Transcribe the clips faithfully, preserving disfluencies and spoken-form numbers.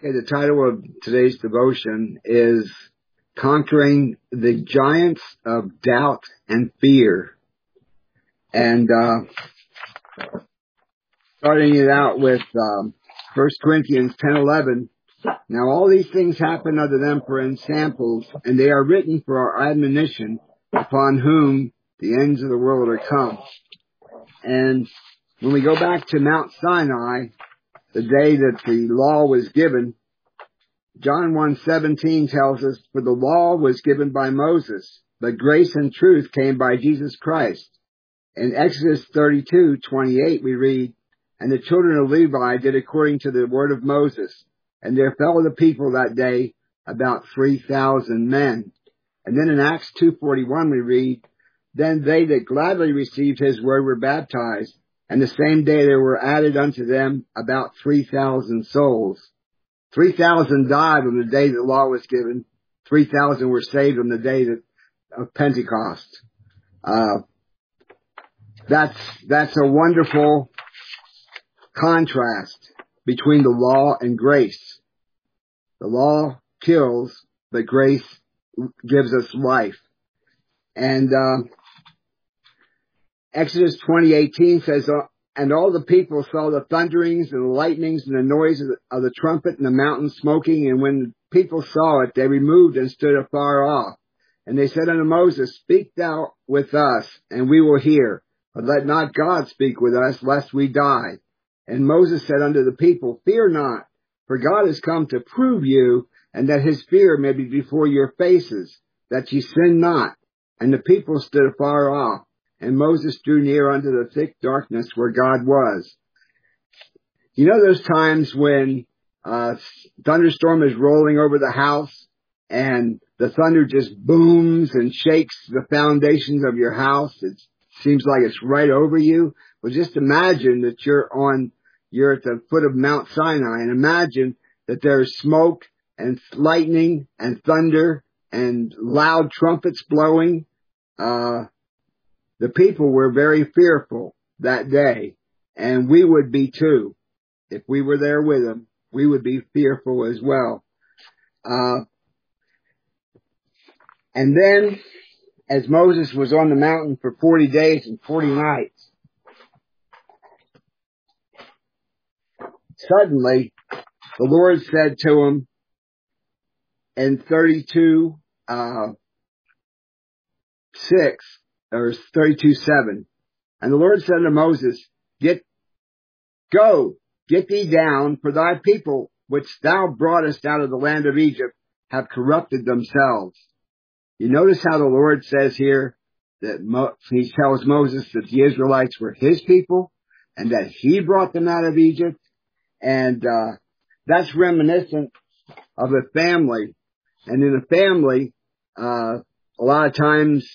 Okay, the title of today's devotion is Conquering the Giants of Doubt and Fear. And uh starting it out with um, First Corinthians ten eleven. Now all these things happen unto them for ensamples, and they are written for our admonition, upon whom the ends of the world are come. And when we go back to Mount Sinai, the day that the law was given, John one seventeen tells us, for the law was given by Moses, but grace and truth came by Jesus Christ. In Exodus thirty-two twenty-eight we read, and the children of Levi did according to the word of Moses, and there fell of the people that day about three thousand men. And then in Acts two forty-one we read, then they that gladly received his word were baptized, and the same day there were added unto them about three thousand souls. three thousand died on the day the law was given. three thousand were saved on the day that, of Pentecost. Uh, that's, that's a wonderful contrast between the law and grace. The law kills, but grace gives us life. And, uh, Exodus twenty eighteen says, and all the people saw the thunderings and the lightnings and the noise of the, of the trumpet and the mountain smoking. And when the people saw it, they removed and stood afar off. And they said unto Moses, speak thou with us, and we will hear. But let not God speak with us, lest we die. And Moses said unto the people, fear not, for God is come to prove you, and that his fear may be before your faces, that ye sin not. And the people stood afar off. And Moses drew near unto the thick darkness where God was. You know those times when uh thunderstorm is rolling over the house and the thunder just booms and shakes the foundations of your house? It seems like it's right over you. Well, just imagine that you're on, you're at the foot of Mount Sinai, and imagine that there's smoke and lightning and thunder and loud trumpets blowing. Uh, The people were very fearful that day, and we would be too. If we were there with them, we would be fearful as well. Uh, and then, as Moses was on the mountain for forty days and forty nights, suddenly the Lord said to him in thirty-two, uh, six, or thirty-two seven. And the Lord said to Moses, Get, go, get thee down, for thy people, which thou broughtest out of the land of Egypt, have corrupted themselves. You notice how the Lord says here that Mo- he tells Moses that the Israelites were his people, and that he brought them out of Egypt. And, uh, that's reminiscent of a family. And in a family, uh, a lot of times,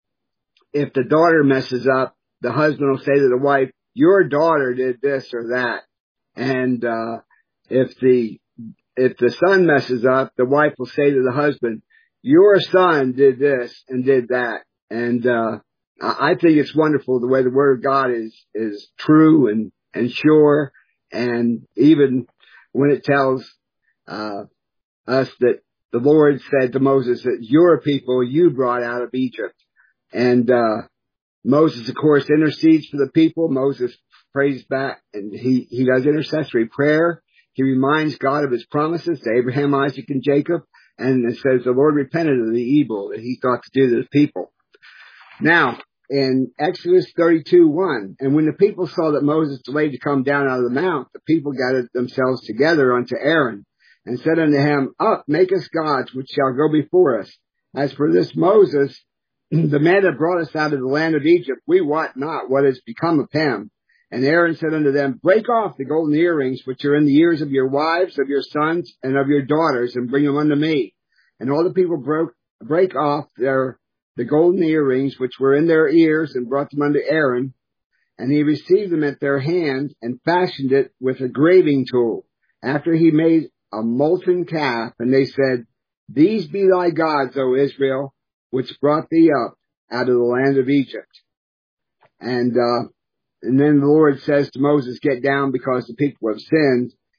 if the daughter messes up, the husband will say to the wife, your daughter did this or that. And, uh, if the, if the son messes up, the wife will say to the husband, your son did this and did that. And, uh, I think it's wonderful the way the word of God is, is true and, and sure. And even when it tells, uh, us that the Lord said to Moses that your people you brought out of Egypt. And, uh, Moses, of course, intercedes for the people. Moses prays back, and he, he does intercessory prayer. He reminds God of his promises to Abraham, Isaac, and Jacob. And it says the Lord repented of the evil that he thought to do to the people. Now, in Exodus thirty-two one, and when the people saw that Moses delayed to come down out of the mount, the people gathered themselves together unto Aaron, and said unto him, up, make us gods, which shall go before us. As for this Moses, the man that brought us out of the land of Egypt, we wot not what has become of him. And Aaron said unto them, break off the golden earrings which are in the ears of your wives, of your sons, and of your daughters, and bring them unto me. And all the people broke, break off their, the golden earrings which were in their ears, and brought them unto Aaron. And he received them at their hand, and fashioned it with a graving tool, after he made a molten calf. And they said, these be thy gods, O Israel, which brought thee up out of the land of Egypt. And, uh, and then the Lord says to Moses, get down because the people have sinned.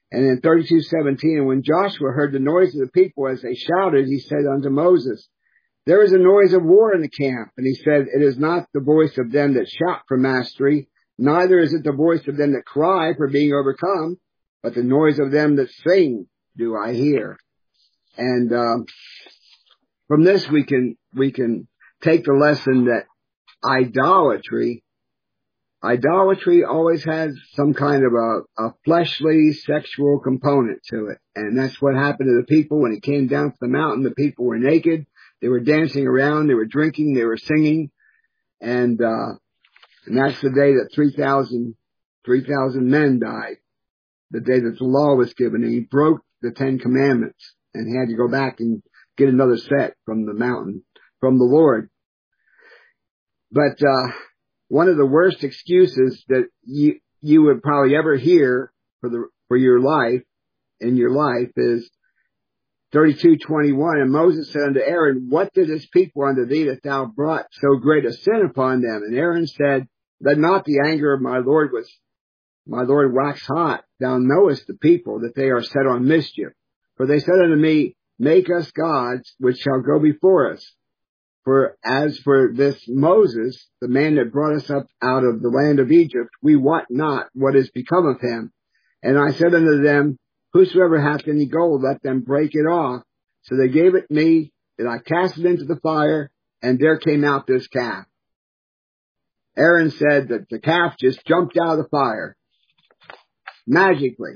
And in thirty-two seventeen, and when Joshua heard the noise of the people as they shouted, he said unto Moses, there is a noise of war in the camp. And he said, it is not the voice of them that shout for mastery, neither is it the voice of them that cry for being overcome, but the noise of them that sing do I hear. And um, from this we can we can take the lesson that idolatry, idolatry always has some kind of a, a fleshly sexual component to it. And that's what happened to the people when it came down from the mountain. The people were naked. They were dancing around. They were drinking. They were singing. And, uh, and that's the day that three thousand, three thousand men died. The day that the law was given. And he broke the Ten Commandments. And he had to go back and get another set from the mountain, from the Lord. But, uh, one of the worst excuses that you, you would probably ever hear for the, for your life, in your life is thirty-two twenty-one. And Moses said unto Aaron, what did this people unto thee that thou brought so great a sin upon them? And Aaron said, let not the anger of my Lord was, my Lord wax hot. Thou knowest the people that they are set on mischief. For they said unto me, make us gods which shall go before us. For as for this Moses, the man that brought us up out of the land of Egypt, we wot not what is become of him. And I said unto them, whosoever hath any gold, let them break it off. So they gave it me, and I cast it into the fire, and there came out this calf. Aaron said that the calf just jumped out of the fire, magically.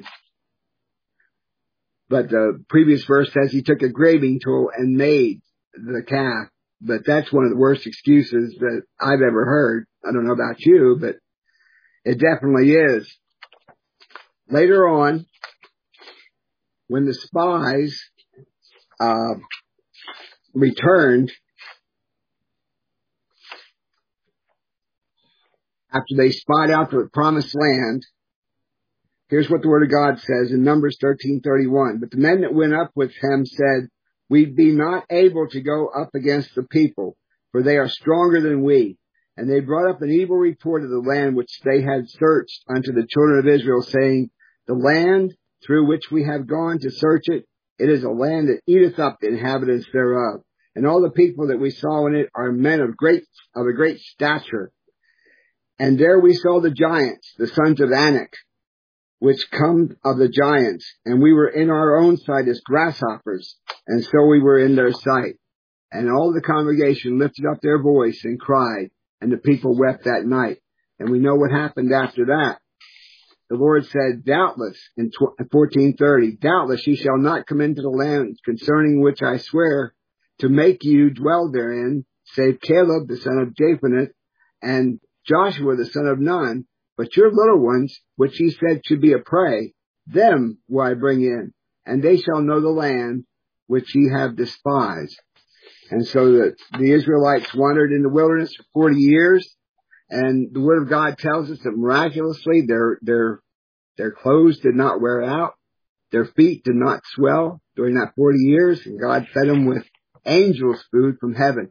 But the previous verse says he took a graving tool and made the calf. But that's one of the worst excuses that I've ever heard. I don't know about you, but it definitely is. Later on, when the spies uh, returned, after they spied out the promised land, here's what the Word of God says in Numbers thirteen thirty-one. But the men that went up with him said, we be not able to go up against the people, for they are stronger than we. And they brought up an evil report of the land which they had searched unto the children of Israel, saying, the land through which we have gone to search it, it is a land that eateth up the inhabitants thereof. And all the people that we saw in it are men of great, of a great stature. And there we saw the giants, the sons of Anak, which come of the giants, and we were in our own sight as grasshoppers, and so we were in their sight. And all the congregation lifted up their voice and cried, and the people wept that night. And we know what happened after that. The Lord said, doubtless, in fourteen thirty, doubtless ye shall not come into the land concerning which I swear to make you dwell therein, save Caleb the son of Jephunneh, and Joshua the son of Nun. But your little ones, which he said should be a prey, them will I bring in, and they shall know the land which ye have despised. And so that the Israelites wandered in the wilderness for forty years, and the Word of God tells us that miraculously their their their clothes did not wear out, their feet did not swell during that forty years, and God fed them with angels' food from heaven.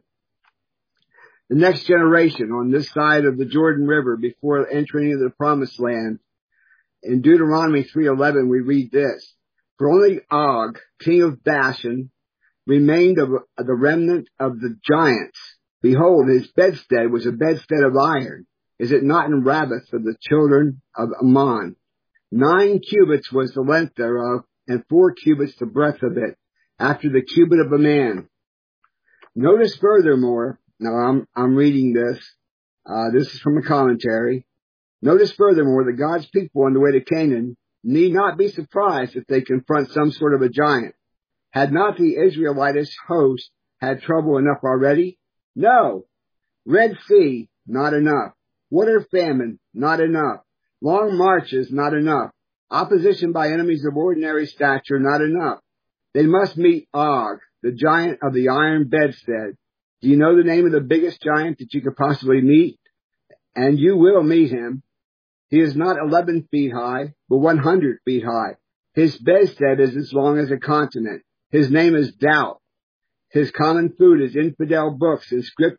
The next generation on this side of the Jordan River before entering into the promised land, in Deuteronomy three eleven we read this, for only Og, king of Bashan, remained of the remnant of the giants. Behold, his bedstead was a bedstead of iron. Is it not in Rabbath of the children of Ammon? Nine cubits was the length thereof, and four cubits the breadth of it, after the cubit of a man. Notice furthermore, now I'm, I'm reading this, uh, this is from a commentary. Notice furthermore that God's people on the way to Canaan need not be surprised if they confront some sort of a giant. Had not the Israelitish host had trouble enough already? No. Red Sea, not enough. Water famine, not enough. Long marches, not enough. Opposition by enemies of ordinary stature, not enough. They must meet Og, the giant of the iron bedstead. Do you know the name of the biggest giant that you could possibly meet? And you will meet him. He is not eleven feet high, but one hundred feet high. His bedstead is as long as a continent. His name is Doubt. His common food is infidel books and script,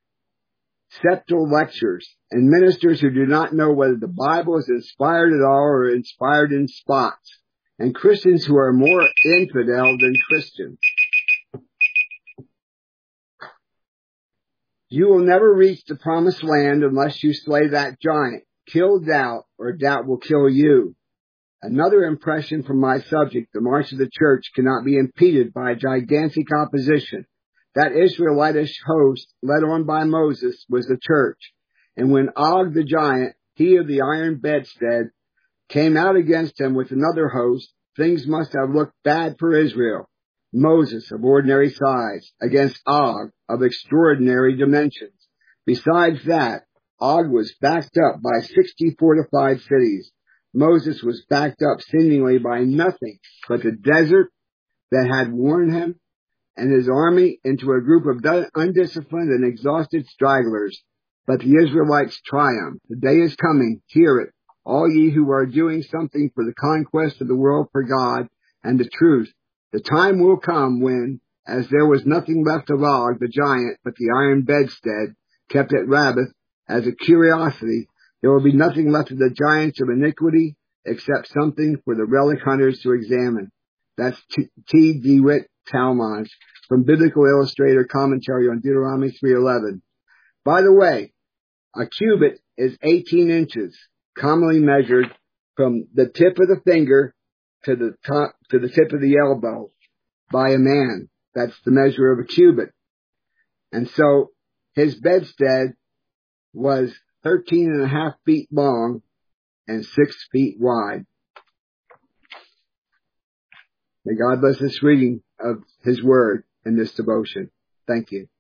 septal lectures, and ministers who do not know whether the Bible is inspired at all or inspired in spots. and Christians who are more infidel than Christians. You will never reach the promised land unless you slay that giant. Kill doubt, or doubt will kill you. Another impression from my subject, the march of the church cannot be impeded by gigantic opposition. That Israelitish host, led on by Moses, was the church. And when Og the giant, he of the iron bedstead, came out against him with another host, things must have looked bad for Israel. Moses, of ordinary size, against Og, of extraordinary dimensions. Besides that, Og was backed up by sixty fortified cities. Moses was backed up seemingly by nothing but the desert that had worn him and his army into a group of undisciplined and exhausted stragglers. But the Israelites triumphed. The day is coming, hear it, all ye who are doing something for the conquest of the world for God and the truth. The time will come when, as there was nothing left of Og the giant but the iron bedstead kept at Rabbath as a curiosity, there will be nothing left of the giants of iniquity except something for the relic hunters to examine. That's T. T. DeWitt Talmage from Biblical Illustrator Commentary on Deuteronomy three eleven. By the way, a cubit is eighteen inches, commonly measured from the tip of the finger to the top, to the tip of the elbow by a man. That's the measure of a cubit. And so his bedstead was thirteen and a half feet long and six feet wide. May God bless this reading of His Word in this devotion. Thank you.